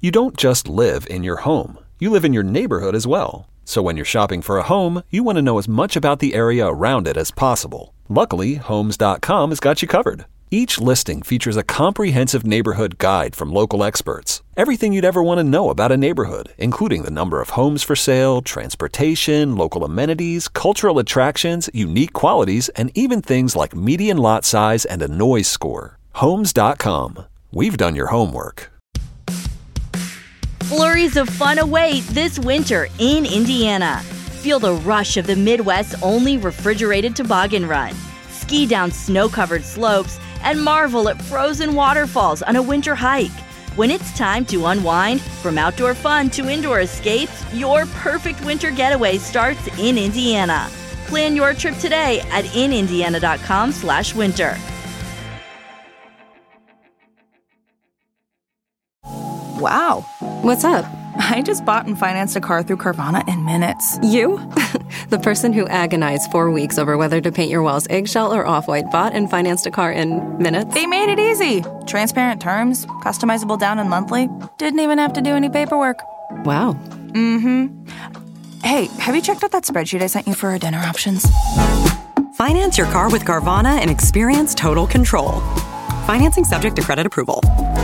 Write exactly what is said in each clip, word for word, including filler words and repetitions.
You don't just live in your home. You live in your neighborhood as well. So when you're shopping for a home, you want to know as much about the area around it as possible. Luckily, Homes dot com has got you covered. Each listing features a comprehensive neighborhood guide from local experts. Everything you'd ever want to know about a neighborhood, including the number of homes for sale, transportation, local amenities, cultural attractions, unique qualities, and even things like median lot size and a noise score. Homes dot com. We've done your homework. Flurries of fun await this winter in Indiana. Feel the rush of the Midwest's only refrigerated toboggan run. Ski down snow-covered slopes and marvel at frozen waterfalls on a winter hike. When it's time to unwind, from outdoor fun to indoor escapes, your perfect winter getaway starts in Indiana. Plan your trip today at in indiana dot com slash winter. Wow. What's up? I just bought and financed a car through Carvana in minutes. You? The person who agonized four weeks over whether to paint your walls eggshell or off-white bought and financed a car in minutes? They made it easy. Transparent terms, customizable down and monthly. Didn't even have to do any paperwork. Wow. Mm-hmm. Hey, have you checked out that spreadsheet I sent you for our dinner options? Finance your car with Carvana and experience total control. Financing subject to credit approval.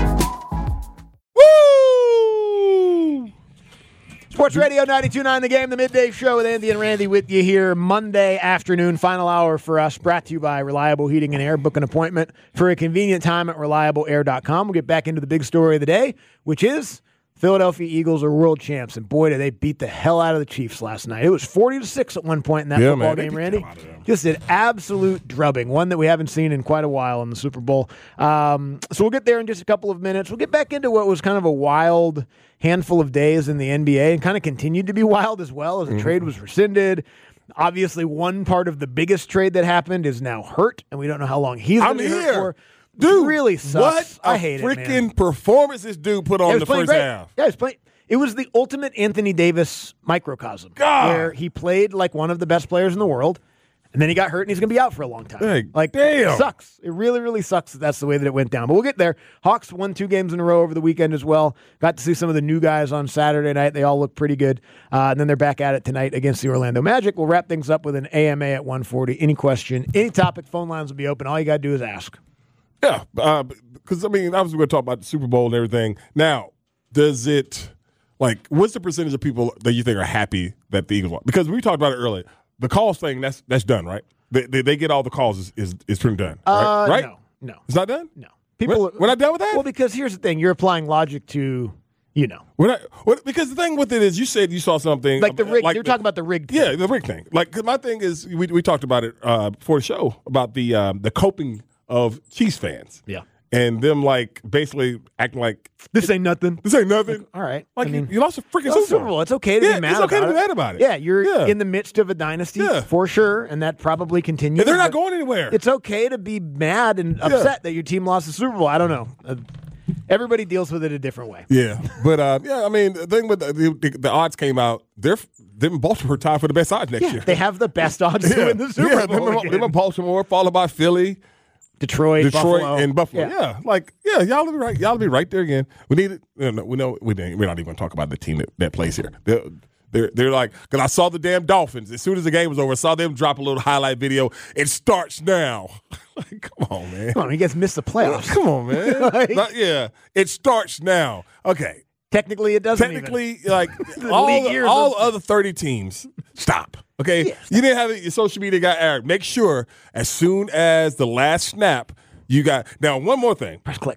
Sports Radio ninety-two point nine The Game, the midday show with Andy and Randy with you here Monday afternoon, final hour for us, brought to you by Reliable Heating and Air. Book an appointment for a convenient time at reliable air dot com. We'll get back into the big story of the day, which is Philadelphia Eagles are world champs, and boy, did they beat the hell out of the Chiefs last night. It was forty to six at one point in that yeah, football man, game, Randy. Just an absolute drubbing, one that we haven't seen in quite a while in the Super Bowl. Um, so we'll get there in just a couple of minutes. We'll get back into what was kind of a wild handful of days in the N B A and kind of continued to be wild as well as the mm-hmm. trade was rescinded. Obviously, one part of the biggest trade that happened is now hurt, and we don't know how long he's going to be hurt for. Dude, it really sucks. What a I hate freaking it, man. performance this dude put on yeah, the first great. half. Yeah, he was playing. It was the ultimate Anthony Davis microcosm, God. where he played like one of the best players in the world, and then he got hurt, and he's going to be out for a long time. Hey, like, damn. It sucks. It really, really sucks that that's the way that it went down. But we'll get there. Hawks won two games in a row over the weekend as well. Got to see some of the new guys on Saturday night. They all look pretty good. Uh, and then they're back at it tonight against the Orlando Magic. We'll wrap things up with an A M A at one forty. Any question, any topic, phone lines will be open. All you got to do is ask. Yeah, because, uh, I mean, obviously we're going to talk about the Super Bowl and everything. Now, does it, like, what's the percentage of people that you think are happy that the Eagles won? Because we talked about it earlier. The calls thing, that's that's done, right? They, they, they get all the calls is, is, is pretty done, right? Uh, right? No, no. It's not done? No. People, we're, we're not done with that? Well, because here's the thing. You're applying logic to, you know. We're not, well, because the thing with it is you said you saw something. Like the rig. Like you're the, talking about the rig thing. Yeah, the rig thing. Like, cause my thing is, we we talked about it uh, before the show, about the um, the coping of Chiefs fans. Yeah. And them, like, basically acting like this ain't nothing. This ain't nothing. Like, all right. Like, I mean, you, you lost a freaking Super, Super Bowl. It's okay to yeah, be mad it's about okay it. to be mad about it. Yeah, you're yeah. in the midst of a dynasty yeah. for sure, and that probably continues. And they're not going anywhere. It's okay to be mad and upset yeah. that your team lost the Super Bowl. I don't know. Uh, everybody deals with it a different way. Yeah. But, uh, yeah, I mean, the thing with the, the, the odds came out, they're them Baltimore tied for the best odds next yeah, year. They have the best odds yeah. to win the Super yeah, Bowl. Them, them in Baltimore, followed by Philly. Detroit, Detroit, Buffalo. and Buffalo. Yeah. yeah, like yeah, y'all be right. Y'all be right there again. We need it. You know, we know we didn't, we're not even going to talk about the team that, that plays here. They're they're, they're like because I saw the damn Dolphins as soon as the game was over. I saw them drop a little highlight video. It starts now. Like, come on, man. Come on, you guys missed the playoffs. Come on, man. like, Not, yeah, it starts now. Okay. Technically, it doesn't. Technically, even. like all the, all other thirty teams, stop. Okay, yeah, stop. You didn't have it, your social media guy Eric. Make sure as soon as the last snap. You got now one more thing. Press click.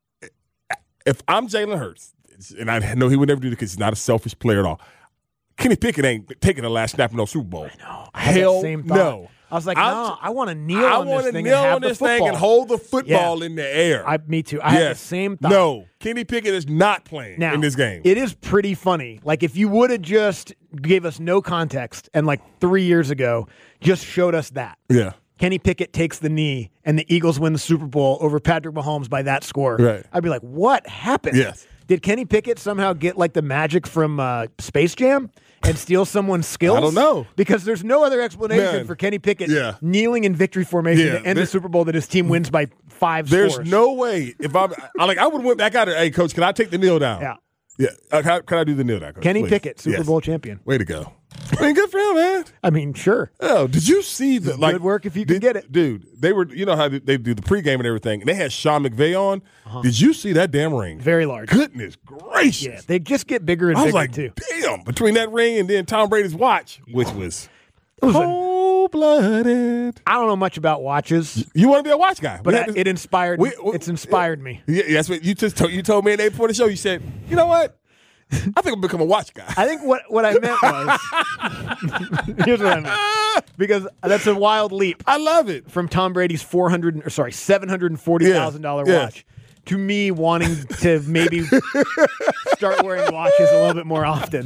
If I'm Jalen Hurts, and I know he would never do it because he's not a selfish player at all. Kenny Pickett ain't taking the last snap in no Super Bowl. I know. I had Hell that same thought. no. I was like, I'm, no, I want to kneel I on this thing kneel and have on the this football. thing and hold the football yeah. in the air. I, me too. I yes. had the same thought. No, Kenny Pickett is not playing now, in this game. It is pretty funny. Like if you would have just gave us no context and like three years ago just showed us that. Yeah. Kenny Pickett takes the knee, and the Eagles win the Super Bowl over Patrick Mahomes by that score. Right. I'd be like, what happened? Yes. Did Kenny Pickett somehow get like the magic from uh, Space Jam and steal someone's skills? I don't know. Because there's no other explanation Man. for Kenny Pickett Yeah. kneeling in victory formation Yeah. to end There- the Super Bowl that his team wins by five There's scores. no way. If I'm I like, I would have went back out there. Hey, coach, can I take the kneel down? Yeah. Yeah. Uh, how, can I do the kneel down? Kenny Please? Pickett, Super Yes. Bowl champion. Way to go. I mean, good for him, man. I mean, sure. Oh, did you see the like Good work if you can did- get it. dude? They were, you know how they they do the pregame and everything, and they had Sean McVay on. Did you see that damn ring? Very large. Goodness gracious! Yeah, they just get bigger and I was bigger like, too. damn, between that ring and then Tom Brady's watch, which was It was a- cold blooded. I don't know much about watches, You want to be a watch guy, but We I, had this- it inspired. we- we- it's inspired me. Yeah, that's what you just told, you told me the day before the show. You said, you know what? I think I'll become a watch guy. I think what, what I meant was here's what I meant, because that's a wild leap I love it. from Tom Brady's four hundred or sorry seven hundred and forty thousand dollar Yeah, yeah. watch to me wanting to maybe start wearing watches a little bit more often.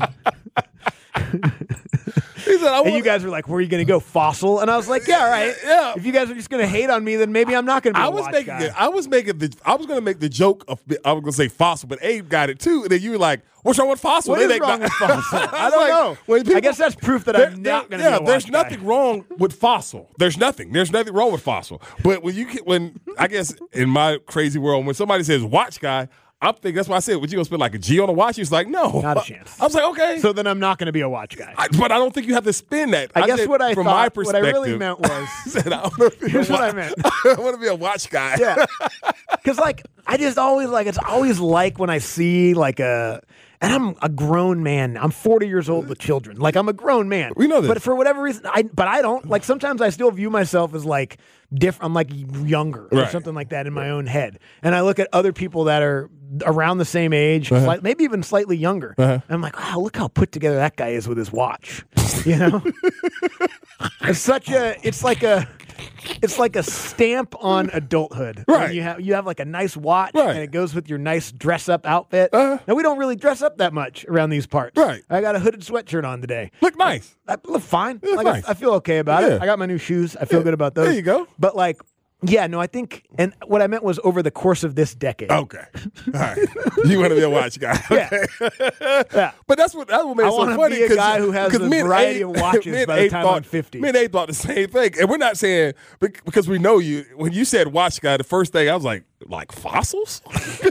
He said, I And want you guys were like, "Where are you going to go, Fossil?" And I was like, "Yeah, all right. Yeah. If you guys are just going to hate on me, then maybe I'm not going to be I a was watch making guy." it, I was making the I was gonna make the joke of I was gonna say Fossil, but Abe got it too. And then you were like, "What's wrong with Fossil?" What They is think wrong not- with Fossil? I was don't like, know. when people- I guess that's proof that There- I'm not going to there- be yeah, a there's watch guy. nothing wrong with Fossil. There's nothing. There's nothing wrong with Fossil. But when you get- when I guess in my crazy world, when somebody says watch guy, I'm thinking that's why I said, "Would you gonna spend like a G on a watch?" He's like, "No, Not a chance. I was like, "Okay." So then I'm not going to be a watch guy. I, but I don't think you have to spin that. I guess said, what I from thought, my what I perspective, really meant was, I said, I don't know if Here's what I meant. I want to be a watch guy. yeah, because like I just always like it's always like when I see like a. And I'm a grown man. I'm forty years old with children. Like I'm a grown man. We know this. But for whatever reason, I but I don't. Like sometimes I still view myself as like different. I'm like younger or Right. something like that in my own head. And I look at other people that are around the same age, Uh-huh. slight- maybe even slightly younger. And I'm like, wow, look how put together that guy is with his watch. You know, it's such a. It's like a. It's like a stamp on adulthood. When Right. You have you have like a nice watch, Right. and it goes with your nice dress up outfit. Uh-huh. Now we don't really dress up that much around these parts. Right. I got a hooded sweatshirt on today. Look nice. I look fine. Look like nice. I, I feel okay about Yeah. it. I got my new shoes. I feel good about those. There you go. But like, yeah, no, I think, and what I meant was over the course of this decade. Okay. All right. You want to be a watch guy. Yeah. Okay. Yeah. But that's what that's what made I it so wanna funny. be a 'cause- guy who has 'cause a me and variety Abe- of watches me and by the Abe time thought, I'm fifty. Me and Abe thought the same thing, and we're not saying bec- because we know you. When you said watch guy, the first thing I was like, like fossils.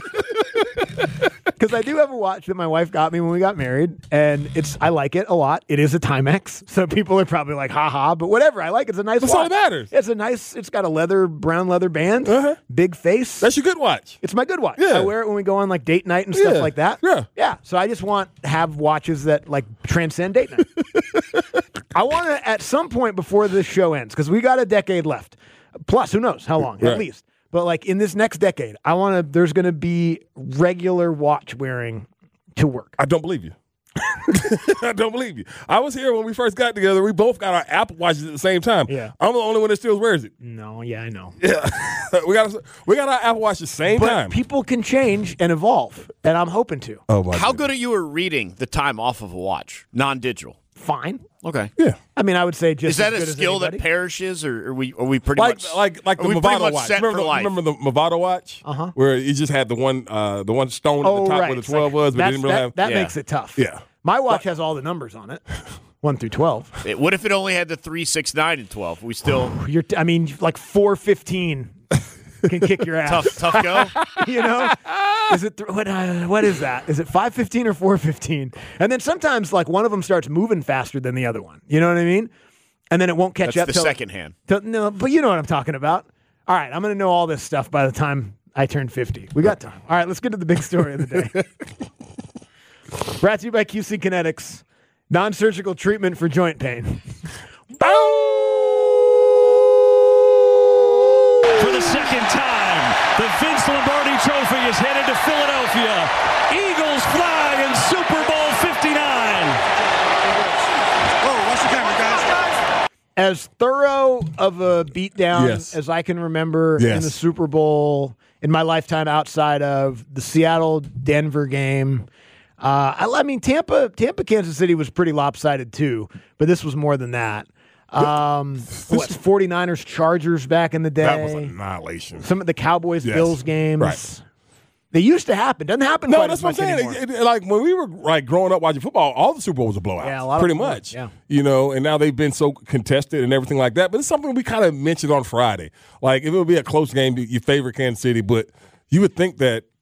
Because I do have a watch that my wife got me when we got married, and it's I like it a lot. It is a Timex, so people are probably like, "Ha ha!" But whatever, I like it. It's a nice That's watch. all that matters. It's a nice. It's got a leather, brown leather band, Uh-huh. big face. That's your good watch. It's my good watch. Yeah. I wear it when we go on like date night and stuff Yeah. like that. Yeah. Yeah. So I just want to have watches that like transcend date night. I want to at some point before this show ends, because we got a decade left. Plus, who knows how long, Right. at least. But like in this next decade, I want to, there's going to be regular watch wearing to work. I don't believe you. I don't believe you. I was here when we first got together. We both got our Apple watches at the same time. Yeah. I'm the only one that still wears it. No, yeah, I know. Yeah. we got we got our Apple watch at the same But time. people can change and evolve, and I'm hoping to. oh my How good are you at reading the time off of a watch, non-digital? Fine. Okay. Yeah. I mean, I would say just Is that as a good as skill that anybody. perishes, or are we are we pretty Like much like like are the we pretty Movado much watch. set Remember for the, life? remember the Movado watch? Uh-huh. Where you just had the one uh, the one stone at Oh, the top right. where the It's twelve like- was, but it that's- didn't really that, have. that Yeah. makes it tough. Yeah. My watch has all the numbers on it, one through twelve. It- what if it only had the three, six, nine, and twelve? We still You're, t- I mean, like four fifteen can kick your ass. tough tough go. You know, is it th- what? Uh, what is that? Is it five fifteen or four fifteen? And then sometimes, like one of them starts moving faster than the other one. You know what I mean? And then it won't catch That's up. the till- second hand. till- no, but you know what I'm talking about. All right, I'm going to know all this stuff by the time I turn fifty. We got time. All right, let's get to the big story of the day. Brought to you by Q C Kinetics, non-surgical treatment for joint pain. For the second time, the Vince Lombardi Trophy is headed to Philadelphia. Eagles fly in Super Bowl fifty-nine. Oh, watch the camera, guys. As thorough of a beatdown Yes. as I can remember Yes. in the Super Bowl in my lifetime outside of the Seattle-Denver game. Uh, I, I mean, Tampa, Tampa, Kansas City was pretty lopsided too, but this was more than that. Um, what, forty-niners, Chargers back in the day. That was annihilation. Some of the Cowboys, Yes. Bills games. Right. They used to happen. Doesn't happen No, quite that's as what I'm much saying. anymore. It- it- like when we were like growing up watching football, all the Super Bowls were blowouts. Yeah, a lot of pretty them were, much. yeah. You know, and now they've been so contested and everything like that. But it's something we kind of mentioned on Friday. Like if it would be a close game, you favor Kansas City, but you would think that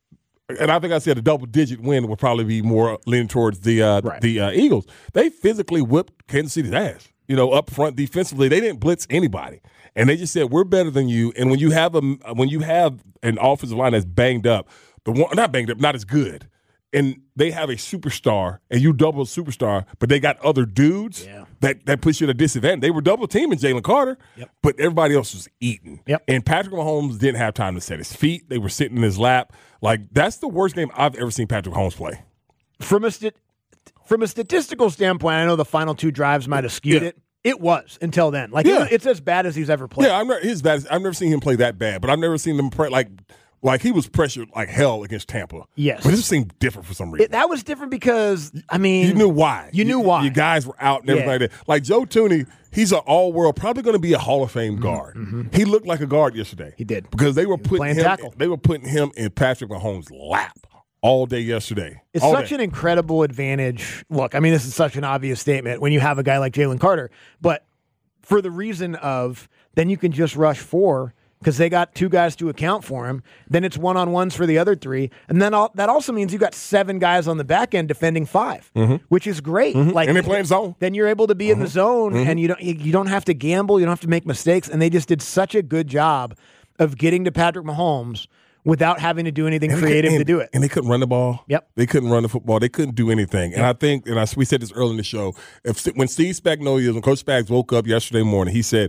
and I think I said a double-digit win would probably be more leaning towards the uh, right. the uh, Eagles. They physically whipped Kansas City's ass. You know, up front defensively, they didn't blitz anybody, and they just said we're better than you. And when you have a when you have an offensive line that's banged up, the one not banged up, not as good, and they have a superstar, and you double a superstar, but they got other dudes yeah. that that puts you at a disadvantage. They were double teaming Jalen Carter, yep. but everybody else was eating. Yep. And Patrick Mahomes didn't have time to set his feet. They were sitting in his lap. Like that's the worst game I've ever seen Patrick Mahomes play. From a st- From a statistical standpoint, I know the final two drives might have skewed yeah. it. It was until then. Like yeah. it, it's as bad as he's ever played. Yeah, I'm not, his bad. I've never seen him play that bad, but I've never seen him play like like he was pressured like hell against Tampa. Yes, but it just seemed different for some reason. It, that was different because I mean, you knew why. You knew you, why. Your guys were out and everything yeah. like that. Like Joe Tooney, he's an all-world, probably going to be a Hall of Fame guard. Mm-hmm. He looked like a guard yesterday. He did because they were putting playing him. tackle. They were putting him in Patrick Mahomes' lap all day yesterday. It's all such day. an incredible advantage. Look, I mean, this is such an obvious statement when you have a guy like Jalen Carter, but for the reason of then you can just rush four because they got two guys to account for him. Then it's one-on-ones for the other three. And then all, that also means you got seven guys on the back end defending five, mm-hmm. which is great. Mm-hmm. Like, and they playing zone. Then you're able to be mm-hmm. in the zone, mm-hmm. and you don't, you don't have to gamble. You don't have to make mistakes. And they just did such a good job of getting to Patrick Mahomes without having to do anything and creative and, to do it. And they couldn't run the ball. Yep. They couldn't run the football. They couldn't do anything. And yep. I think, and I, we said this early in the show, if when Steve Spagnuolo, when Coach Spags woke up yesterday morning, he said,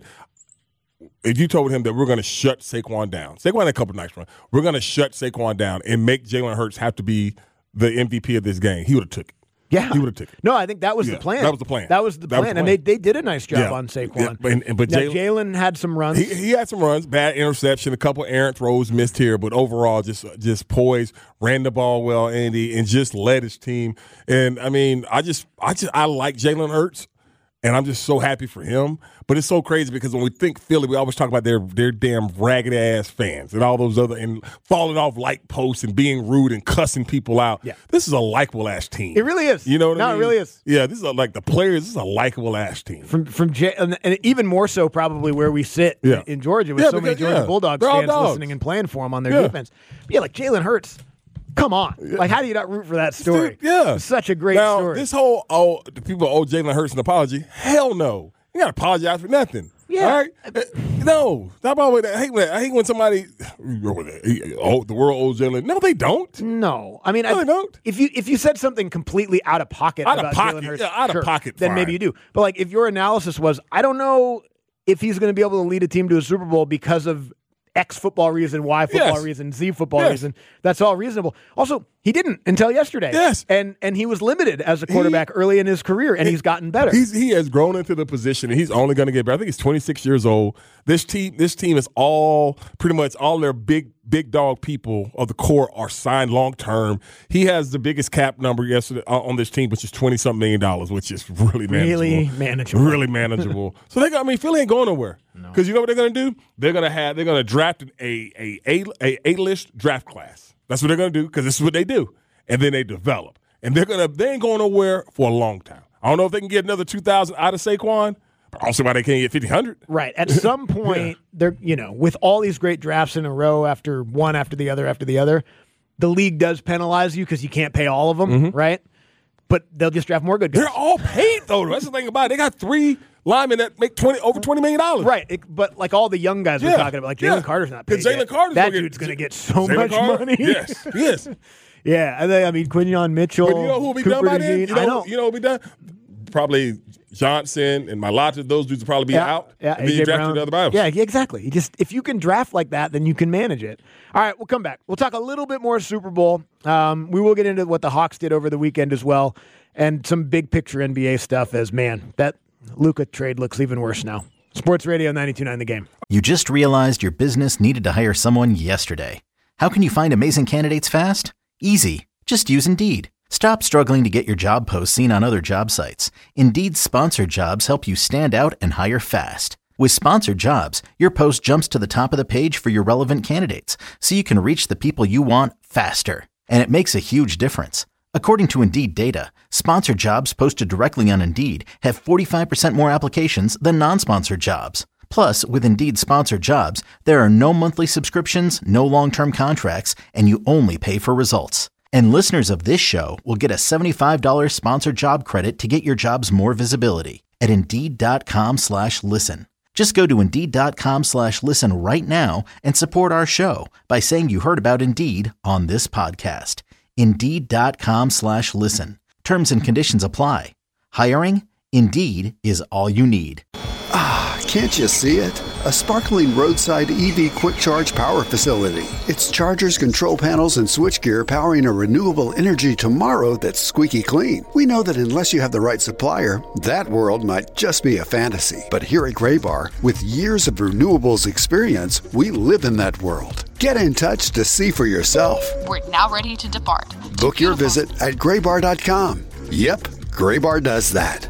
if you told him that we're going to shut Saquon down, Saquon had a couple of nights run, we're going to shut Saquon down and make Jalen Hurts have to be the M V P of this game, he would have took it. Yeah, he would have taken it. No, I think that was yeah, the plan. That was the plan. That was the that plan, was the plan. and they they did a nice job yeah. on Saquon. Yeah. And, and, but now, Jalen, Jalen had some runs. He, he had some runs, bad interception, a couple errant throws missed here, but overall just just poised, ran the ball well, Andy, and just led his team. And I mean, I just I just I like Jalen Hurts. And I'm just so happy for him. But it's so crazy because when we think Philly, we always talk about their their damn ragged ass fans and all those other and falling off light posts and being rude and cussing people out. Yeah. This is a likable ass team. It really is. You know what no, I mean? it really is. Yeah, this is a, like the players. This is a likable ass team. From from J- and, and even more so probably where we sit yeah. in Georgia with yeah, so because, many Georgia yeah, Bulldogs fans listening and playing for them on their yeah. defense. But yeah, like Jalen Hurts. Come on. Yeah. Like, how do you not root for that story? Dude, yeah. It's such a great now, story. This whole, oh, the people owe Jalen Hurts an apology. Hell no. You got to apologize for nothing. Yeah. All right? Uh, no. Not about that. I hate when, I hate when somebody, oh, the world owes Jalen. No, they don't. No. I mean, no, I, they don't. If you if you said something completely out of pocket out about of pocket, Jalen Hurts, yeah, out sure, of pocket, then fine. maybe you do. But like, if your analysis was, I don't know if he's going to be able to lead a team to a Super Bowl because of X football reason, Y football yes. reason, Z football yes. reason. That's all reasonable. Also, he didn't until yesterday. Yes. And and he was limited as a quarterback he, early in his career, and he, he's gotten better. He's, he has grown into the position, and he's only going to get better. I think he's twenty-six years old. This team this team is all, pretty much all their big, big dog people of the core are signed long-term. He has the biggest cap number yesterday on this team, which is twenty-something million dollars, which is really manageable. Really manageable. Really manageable. So, they got, I mean, Philly ain't going nowhere. Because no. you know what they're going to do? They're going to have, they're going to draft an A, a, a, a A-list draft class. That's what they're going to do because this is what they do. And then they develop. And they're going to, they ain't going nowhere for a long time. I don't know if they can get another two thousand out of Saquon. Also, why they can't get fifteen hundred. Right. At some point, yeah. they're you know, with all these great drafts in a row after one after the other after the other, the league does penalize you because you can't pay all of them, mm-hmm. right? But they'll just draft more good guys. They're all paid though. That's the thing about it. They got three linemen that make twenty over twenty million dollars. Right. It, but like all the young guys yeah. we're talking about, like Jalen yeah. Carter's not paid. Jalen Carter's that gonna dude's get, going to get so Jalen much Carter? money. Yes. Yes. yeah. I, think, I mean, Quinyon Mitchell. But you know who will be Cooper done by then? Dean, You know, I know. You know who will be done? Probably Johnson and Malata. Those dudes will probably be yeah, out. Yeah, and then you draft the other bios. Yeah, exactly. You just if you can draft like that, then you can manage it. All right, we'll come back. We'll talk a little bit more Super Bowl. Um, we will get into what the Hawks did over the weekend as well, and some big picture N B A stuff. As man, that Luka trade looks even worse now. Sports Radio ninety-two point nine The Game. You just realized your business needed to hire someone yesterday. How can you find amazing candidates fast? Easy. Just use Indeed. Stop struggling to get your job posts seen on other job sites. Indeed's sponsored jobs help you stand out and hire fast. With sponsored jobs, your post jumps to the top of the page for your relevant candidates, so you can reach the people you want faster. And it makes a huge difference. According to Indeed data, sponsored jobs posted directly on Indeed have forty-five percent more applications than non-sponsored jobs. Plus, with Indeed Sponsored Jobs, there are no monthly subscriptions, no long-term contracts, and you only pay for results. And listeners of this show will get a seventy-five dollars sponsored job credit to get your jobs more visibility at Indeed.com slash listen. Just go to Indeed.com slash listen right now and support our show by saying you heard about Indeed on this podcast. Indeed.com slash listen. Terms and conditions apply. Hiring? Indeed is all you need. Ah, can't you see it? A sparkling roadside E V quick charge power facility. It's chargers, control panels, and switchgear powering a renewable energy tomorrow that's squeaky clean. We know that unless you have the right supplier, that world might just be a fantasy. But here at Graybar, with years of renewables experience, we live in that world. Get in touch to see for yourself. We're now ready to depart. Book your visit at graybar dot com. Yep, Graybar does that.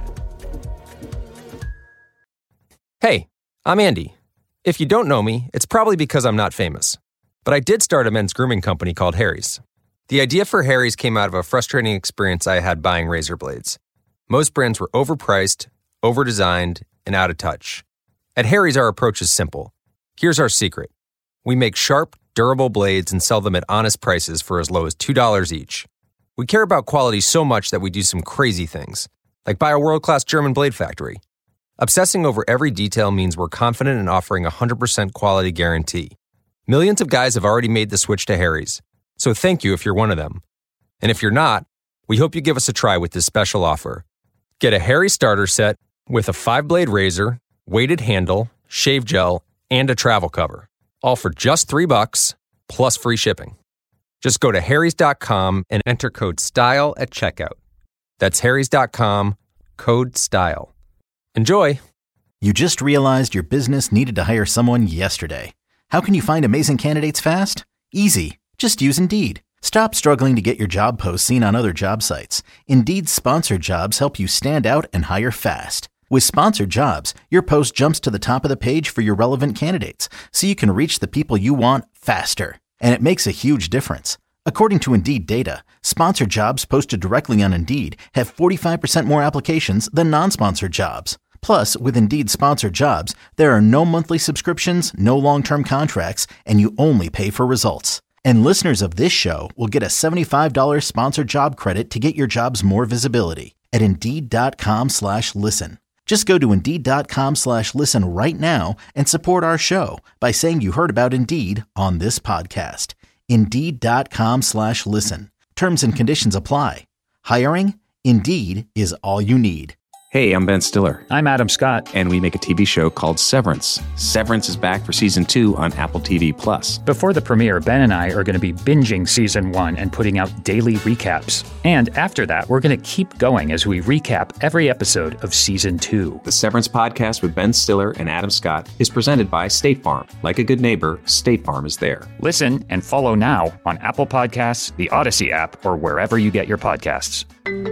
Hey, I'm Andy. If you don't know me, it's probably because I'm not famous. But I did start a men's grooming company called Harry's. The idea for Harry's came out of a frustrating experience I had buying razor blades. Most brands were overpriced, overdesigned, and out of touch. At Harry's, our approach is simple. Here's our secret. We make sharp, durable blades and sell them at honest prices for as low as two dollars each. We care about quality so much that we do some crazy things, like buy a world-class German blade factory. Obsessing over every detail means we're confident in offering a one hundred percent quality guarantee. Millions of guys have already made the switch to Harry's, so thank you if you're one of them. And if you're not, we hope you give us a try with this special offer. Get a Harry's starter set with a five-blade razor, weighted handle, shave gel, and a travel cover, all for just three bucks plus free shipping. Just go to harrys dot com and enter code STYLE at checkout. That's harrys dot com, code STYLE. Enjoy! You just realized your business needed to hire someone yesterday. How can you find amazing candidates fast? Easy. Just use Indeed. Stop struggling to get your job posts seen on other job sites. Indeed's sponsored jobs help you stand out and hire fast. With sponsored jobs, your post jumps to the top of the page for your relevant candidates, so you can reach the people you want faster. And it makes a huge difference. According to Indeed data, sponsored jobs posted directly on Indeed have forty-five percent more applications than non-sponsored jobs. Plus, with Indeed sponsored jobs, there are no monthly subscriptions, no long-term contracts, and you only pay for results. And listeners of this show will get a seventy-five dollars sponsored job credit to get your jobs more visibility at Indeed.com slash listen. Just go to Indeed.com slash listen right now and support our show by saying you heard about Indeed on this podcast. Indeed.com slash listen. Terms and conditions apply. Hiring? Indeed is all you need. Hey, I'm Ben Stiller. I'm Adam Scott. And we make a T V show called Severance. Severance is back for season two on Apple T V Plus. Before the premiere, Ben and I are going to be binging season one and putting out daily recaps. And after that, we're going to keep going as we recap every episode of season two. The Severance podcast with Ben Stiller and Adam Scott is presented by State Farm. Like a good neighbor, State Farm is there. Listen and follow now on Apple Podcasts, the Odyssey app, or wherever you get your podcasts.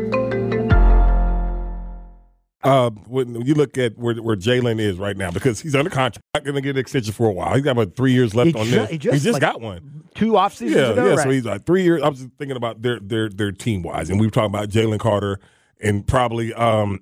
Uh, when you look at where, where Jalen is right now, because he's under contract, not going to get an extension for a while. He's got about three years left he on ju- this. He just, he just like got one. Two off seasons yeah, ago? Yeah, right. so he's like three years. I was thinking about their their their team wise, and we were talking about Jalen Carter and probably um,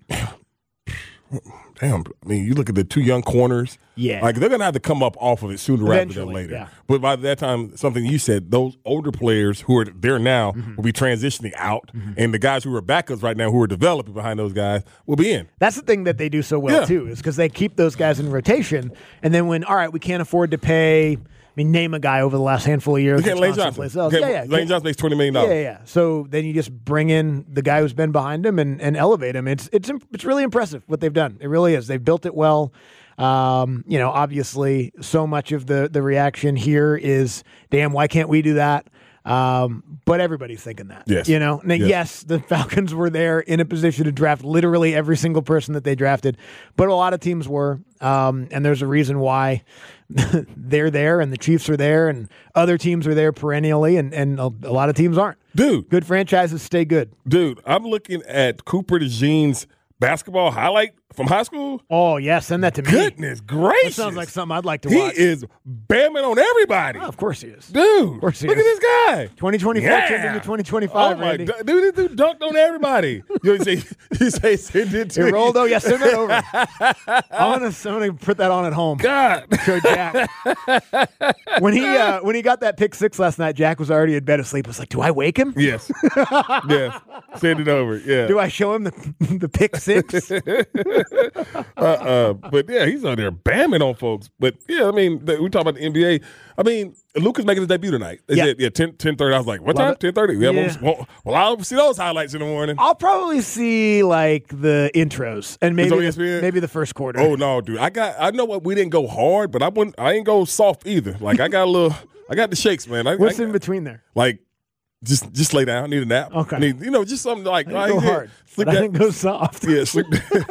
damn. I mean, you look at the two young corners. Yeah, like they're going to have to come up off of it sooner rather than later. Yeah. But by that time, something you said, those older players who are there now mm-hmm. will be transitioning out, mm-hmm. and the guys who are backups right now who are developing behind those guys will be in. That's the thing that they do so well yeah. too, is because they keep those guys in rotation, and then when all right, we can't afford to pay. I mean, name a guy over the last handful of years. Okay, Lane Johnson. Okay, yeah, yeah. Lane Johnson makes twenty million dollars. Yeah, yeah. So then you just bring in the guy who's been behind him and, and elevate him. It's it's it's really impressive what they've done. It really is. They've built it well. Um, you know, obviously, so much of the the reaction here is, damn, why can't we do that? Um, but everybody's thinking that. Yes. You know, now, yes. yes, the Falcons were there in a position to draft literally every single person that they drafted, but a lot of teams were. Um, and there's a reason why they're there and the Chiefs are there and other teams are there perennially and, and a, a lot of teams aren't. Dude. Good franchises stay good. Dude, I'm looking at Cooper DeJean's basketball highlight from high school? Oh, yeah, send that to me. Goodness gracious. That sounds like something I'd like to he watch. He is bamming on everybody. Oh, of course he is. Dude, of course he look is. at this guy. twenty twenty-four yeah. turns into twenty twenty-five, oh my Randy. God. Dude, this dude dunked on everybody. You say, you say send it to Hey, me. Roldo, yeah, send that over. I'm going to I'm gonna put that on at home. God. Show Jack. when, he, uh, when he got that pick six last night, Jack was already in bed asleep. I was like, do I wake him? Yes. yes. Send it over. Yeah. Do I show him the, the pick six? uh-uh. But, yeah, he's out there bamming on folks. But, yeah, I mean, we talk about the N B A. I mean, Luka's making his debut tonight. They yeah. said, yeah, ten, ten thirty. I was like, what Love time? it. ten thirty. Yeah, yeah. Well, well, I'll see those highlights in the morning. I'll probably see, like, the intros and maybe the, maybe the first quarter. Oh, no, dude. I got. I know what we didn't go hard, but I wouldn't. I ain't go soft either. Like, I got a little. I got the shakes, man. I, What's I, in between there? Like, just just lay down. I need a nap. Okay. I need, you know, just something like. I didn't go yeah, hard, sleep but I that, didn't go soft. Yeah, sleep.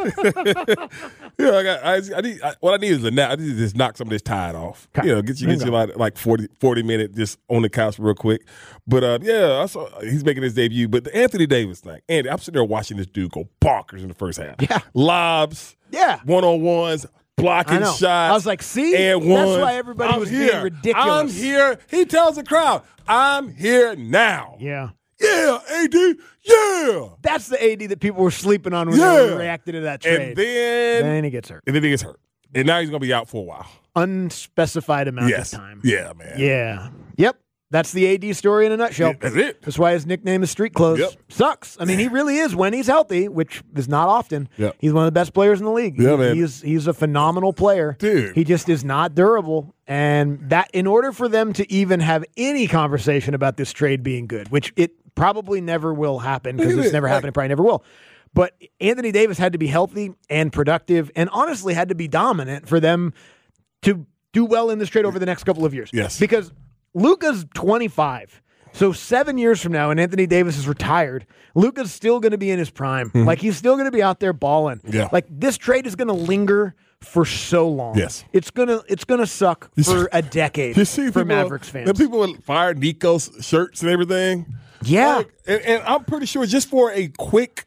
yeah, I got. I, I need. I, what I need is a nap. I need to just knock some of this tide off. Okay. You know, get you get you like like forty, forty minutes just on the couch real quick. But uh, yeah, I saw he's making his debut. But the Anthony Davis thing, Andy, I'm sitting there watching this dude go bonkers in the first half. Yeah, lobs. Yeah, one on ones. Blocking I shots. I was like, see? And That's one. why everybody I'm was here. being ridiculous. I'm here. He tells the crowd, I'm here now. Yeah. Yeah, A D. Yeah. That's the A D that people were sleeping on when yeah. they reacted to that trade. And then, then he gets hurt. And then he gets hurt. And now he's going to be out for a while. Unspecified amount yes. of time. Yeah, man. Yeah. Yep. That's the A D story in a nutshell. Yeah, that's it. That's why his nickname is Street Clothes. Yep. Sucks. I mean, he really is when he's healthy, which is not often. Yep. He's one of the best players in the league. Yeah, he, man. He's he's a phenomenal player. Dude. He just is not durable. And that in order for them to even have any conversation about this trade being good, which it probably never will happen because it's never happened, it probably never will. But Anthony Davis had to be healthy and productive and honestly had to be dominant for them to do well in this trade over the next couple of years. Yes. Because Luka's twenty-five. So seven years from now, and Anthony Davis is retired, Luka's still going to be in his prime. Mm-hmm. Like, he's still going to be out there balling. Yeah. Like, this trade is going to linger for so long. Yes. It's going to it's gonna suck for a decade you see for people, Mavericks fans. The people with fire Nico's shirts and everything. Yeah. Like, and, and I'm pretty sure just for a quick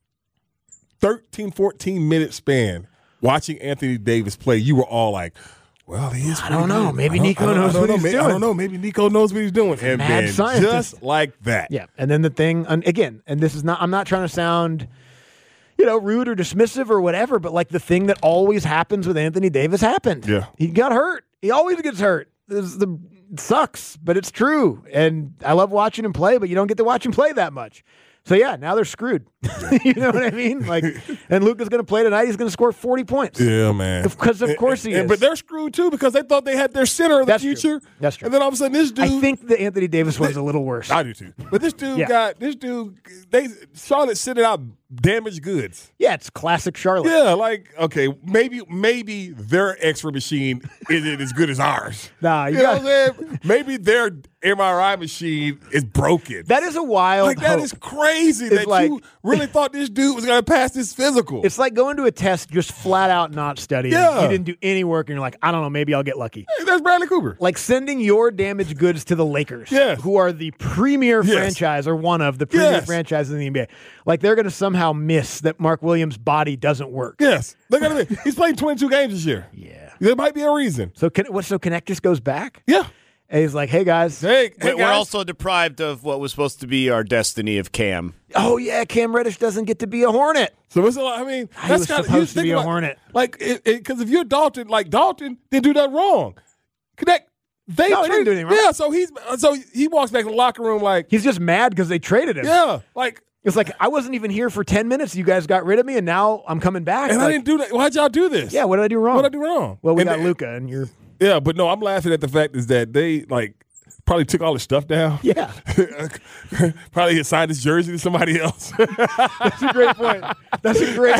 thirteen, fourteen minute span watching Anthony Davis play, you were all like, well, he is. I don't know. Good. Maybe I Nico I knows I what know. he's Maybe, doing. I don't know. Maybe Nico knows what he's doing. And Mad then scientist. just like that. Yeah. And then the thing, and again, and this is not, I'm not trying to sound, you know, rude or dismissive or whatever, but like the thing that always happens with Anthony Davis happened. Yeah. He got hurt. He always gets hurt. This is the, it sucks, but it's true. And I love watching him play, but you don't get to watch him play that much. So, yeah, now they're screwed. You know what I mean? Like, and Luka's going to play tonight. He's going to score forty points. Yeah, man. Because, of, of course, he and, is. But they're screwed, too, because they thought they had their center of the That's future. True. That's true. And then all of a sudden, this dude. I think the Anthony Davis one's a little worse. I do, too. But this dude Yeah. got, this dude, they Charlotte sending out damaged goods. Yeah, it's classic Charlotte. Yeah, like, okay, maybe maybe their X-ray machine isn't as good as ours. Nah, you, You know got, what I'm saying? Maybe their M R I machine is broken. that is a wild Like, that hope. is crazy It's that like- you really thought this dude was going to pass this physical. It's like going to a test just flat out not studying. Yeah. You didn't do any work, and you're like, I don't know, maybe I'll get lucky. Hey, that's Bradley Cooper. Like sending your damaged goods to the Lakers, Yes. who are the premier Yes. franchise or one of the premier Yes. franchises in the N B A. Like they're going to somehow miss that Mark Williams' body doesn't work. Yes. They're gonna be, he's playing twenty-two games this year. Yeah. There might be a reason. So can what? So Connect just goes back. Yeah. And he's like, hey guys, Hey, hey We're guys. also deprived of what was supposed to be our destiny of Cam. oh yeah, Cam Reddish doesn't get to be a Hornet. So it's a lot, I mean, He that's was kind supposed of to be a Hornet. Like, because if you're Dalton, like Dalton, didn't do that wrong. Connect. They No, he didn't traded- do anything wrong. Yeah, so he's so he walks back to the locker room like, He's just mad because they traded him. yeah, like, It's like I wasn't even here for ten minutes. You guys got rid of me, and now I'm coming back. and Like, I didn't do that. Why'd y'all do this? yeah, what did I do wrong? What did I do wrong? Well, we And got they- Luka, and you're Yeah, but no, I'm laughing at the fact is that they like probably took all his stuff down. yeah. Probably assigned his jersey to somebody else. That's a great point. That's a great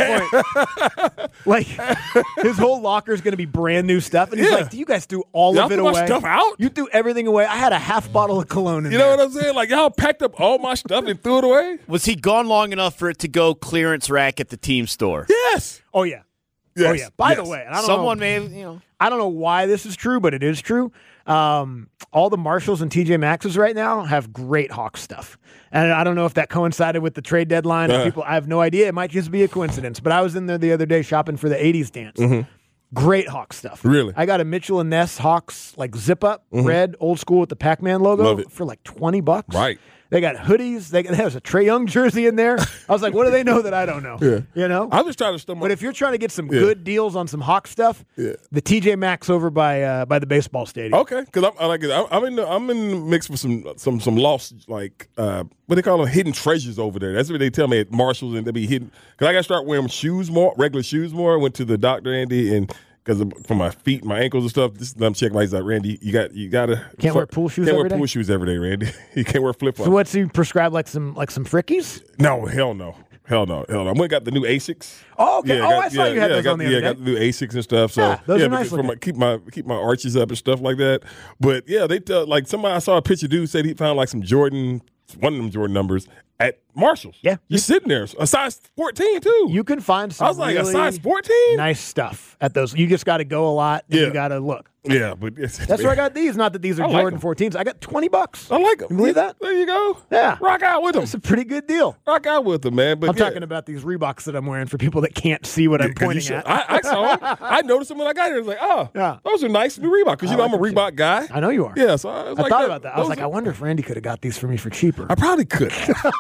point. Like his whole locker is going to be brand new stuff, and he's Yeah. like, "You guys threw all Y'all of it threw my away. stuff out? You threw everything away. I had a half bottle of cologne in You there. know what I'm saying? Like y'all packed up all my stuff and threw it away. Was he gone long enough for it to go clearance rack at the team store? Yes. Oh yeah. Yes. Oh yeah. By Yes. the way, and I don't Someone know, may have, you know. I don't know why this is true, but it is true. Um, all the Marshalls and T J Maxx's right now have great Hawks stuff. And I don't know if that coincided with the trade deadline. Uh-huh. People, I have no idea. It might just be a coincidence. But I was in there the other day shopping for the eighties dance. Mm-hmm. Great Hawks stuff. Really? I got a Mitchell and Ness Hawks like zip up, Mhm. red, old school with the Pac-Man logo Love it. for like twenty bucks. Right. They got hoodies. They got, there's a Trae Young jersey in there. I was like, what do they know that I don't know? Yeah. You know? I'm just trying to stumble. But if you're trying to get some Yeah. good deals on some Hawk stuff, Yeah. the T J Maxx over by uh, by the baseball stadium. Okay, because I'm I like it. I'm I'm in the, I'm in the mix with some some some lost like uh, what they call them hidden treasures over there. That's what they tell me at Marshalls, and they be hidden. Because I got to start wearing shoes more, regular shoes more. I went to the doctor, Andy, and because for my feet, my ankles and stuff. This I'm checking. He's like, Randy, you got you got to Can't wear pool shoes Can't every wear day? pool shoes every day, Randy. You can't wear flip flops. So what's he prescribed? Like some like some frickies? No, hell no. Hell no, hell no. I went and got the new Asics. Oh, okay. Yeah, oh, got- I saw yeah, you had yeah, those got, on the yeah, other got day. the new Asics and stuff. So Yeah, those are because nice for looking. my, keep my keep my arches up and stuff like that. But yeah, they tell like somebody I saw a picture dude said he found like some Jordan, one of them Jordan numbers at Marshalls. Yeah, you're sitting there, a size fourteen too. You can find some I was like really a size fourteen. nice stuff at those. You just got to go a lot. And Yeah. You got to look. Yeah, but it's, That's where I got these. Not that these are I like Jordan 14s. I got twenty bucks. I like them. You believe that? There you go. Yeah. Rock out with them. It's a pretty good deal. Rock out with them, man. But I'm yeah. talking about these Reeboks that I'm wearing for people that can't see what I'm Yeah, 'cause you pointing should- at. I, I saw them. I noticed them when I got here. I was like, oh, Yeah. those are nice new Reebok. Because, you I know, like I'm a them, Reebok guy. I know you are. Yeah, so I was I like, thought that- about that. I was those like, are- I wonder if Randy could have got these for me for cheaper. I probably could have.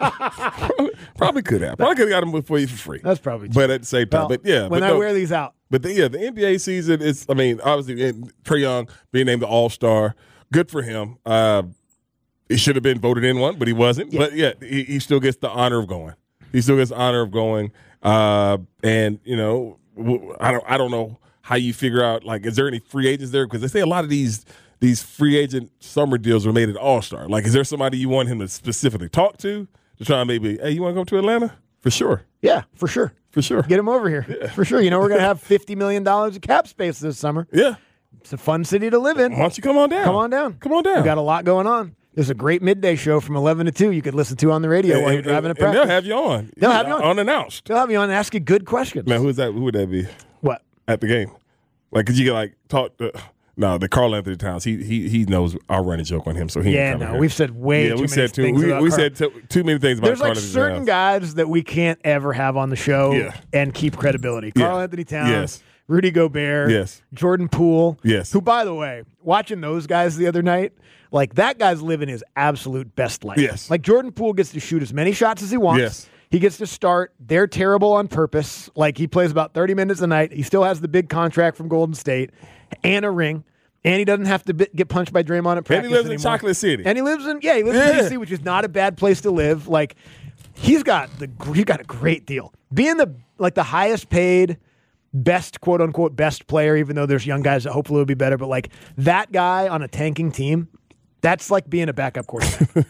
probably could have. Probably could have got them for you for free. That's probably true. But at the same time, Well, but yeah. when but I no, wear these out. But the, yeah, the N B A season is, I mean, obviously, and Trae Young being named the All Star, good for him. Uh, he should have been voted in one, but he wasn't. Yeah. But yeah, he, he still gets the honor of going. He still gets the honor of going. Uh, and you know, w- I don't, I don't know how you figure out like, is there any free agents there? Because they say a lot of these these free agent summer deals were made at All Star. Like, is there somebody you want him to specifically talk to to try and maybe, hey, you want to go to Atlanta? For sure. Yeah, for sure. For sure. Get him over here. For sure. You know, we're going to have fifty million dollars of cap space this summer. Yeah. It's a fun city to live in. Why don't you come on down? Come on down. Come on down. We got a lot going on. There's a great midday show from eleven to two you could listen to on the radio And- while you're and- driving to and practice. they'll have you on. They'll have you on. Unannounced. They'll have you on and ask you good questions. Now, who is that? Who would that be? What? At the game? Like, could you get, like, talk to, no, the Carl Anthony Towns, he he he knows our running joke on him, so he ain't Yeah, coming no, here. we've said way yeah, too we many said too, things we, about we Carl. said too, too many things about There's Carl like Anthony certain Towns. guys that we can't ever have on the show Yeah. and keep credibility. Yeah. Carl Anthony Towns, Yes. Rudy Gobert, Yes. Jordan Poole, Yes. who, by the way, watching those guys the other night, like that guy's living his absolute best life. Yes. Like Jordan Poole gets to shoot as many shots as he wants. Yes. He gets to start. They're terrible on purpose. Like he plays about thirty minutes a night. He still has the big contract from Golden State and a ring. And he doesn't have to bi- get punched by Draymond at practice And he lives in anymore. Chocolate City. And he lives in yeah, he lives in Yeah. D C, which is not a bad place to live. Like he's got the he got a great deal. Being the like the highest paid, best quote unquote best player, even though there's young guys that hopefully will be better, but like that guy on a tanking team, that's like being a backup quarterback.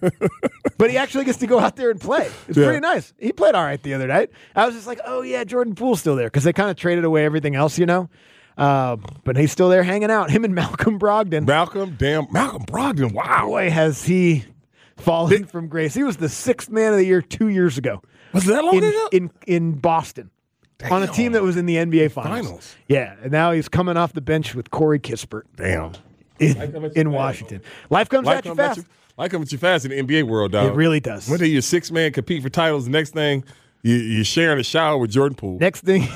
But he actually gets to go out there and play. It's Yeah. pretty nice. He played all right the other night. I was just like, oh yeah, Jordan Poole's still there because they kind of traded away everything else, you know. Uh, but he's still there hanging out. Him and Malcolm Brogdon. Malcolm, damn, Malcolm Brogdon, wow. Boy, has he fallen from grace. He was the sixth man of the year two years ago. Was that long in, ago? in in Boston on a team that was in the N B A finals. Finals. Yeah, and now he's coming off the bench with Corey Kispert. Damn. In, in Washington. Life comes Life at you comes at fast. you- Life comes at you fast in the N B A world, dog. It really does. One day you're six man compete for titles. The next thing you, you're sharing a shower with Jordan Poole. Next thing,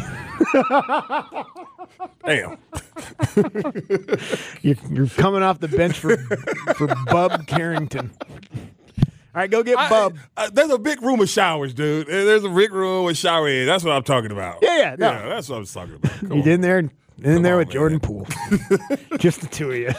Damn. you're, you're coming off the bench for for Bub Carrington. All right, go get I- Bub. uh, there's a big room of showers, dude. There's a big room with shower head. That's what I'm talking about. Yeah, yeah, no. Yeah, that's what I'm talking about. Come You on. in there, in there on, with man. Jordan Poole. Just the two of you.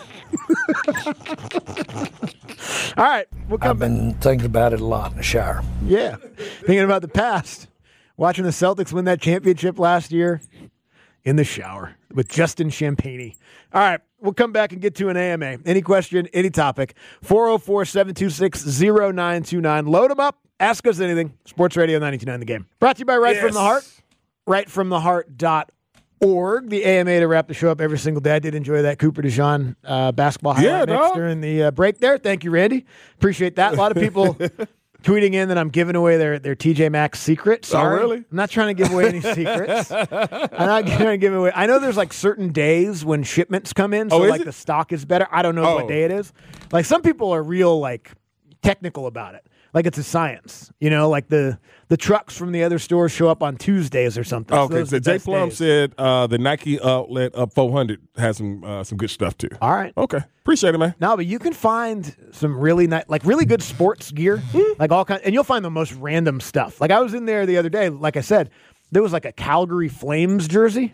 All right, we'll come I've been thinking about it a lot in the shower. Yeah. Thinking about the past. Watching the Celtics win that championship last year in the shower with Justin Champagny. All right. We'll come back and get to an A M A. Any question, any topic. four oh four, seven two six, oh nine two nine. Load them up. Ask us anything. Sports Radio ninety-two point nine The Game. Brought to you by Right Yes. From the Heart. right from the heart dot org. The A M A to wrap the show up every single day. I did enjoy that Cooper DeJean uh, basketball highlight Yeah, mix dog. during the uh, break there. Thank you, Randy. Appreciate that. A lot of people tweeting in that I'm giving away their, their T J Maxx secret. Sorry. Oh, really? I'm not trying to give away any secrets. I'm not trying to give away. I know there's like certain days when shipments come in, so Oh, is like it? the stock is better. I don't know Oh. what day it is. Like some people are real like technical about it. Like it's a science, you know, like the the trucks from the other stores show up on Tuesdays or something. So Okay, those are so the Jay best Plum days. said uh, the Nike outlet up four hundred has some uh, some good stuff too. All right. Okay, appreciate it, man. No, but you can find some really nice, like really good sports gear, like all kind, and you'll find the most random stuff. Like I was in there the other day. Like I said, there was like a Calgary Flames jersey.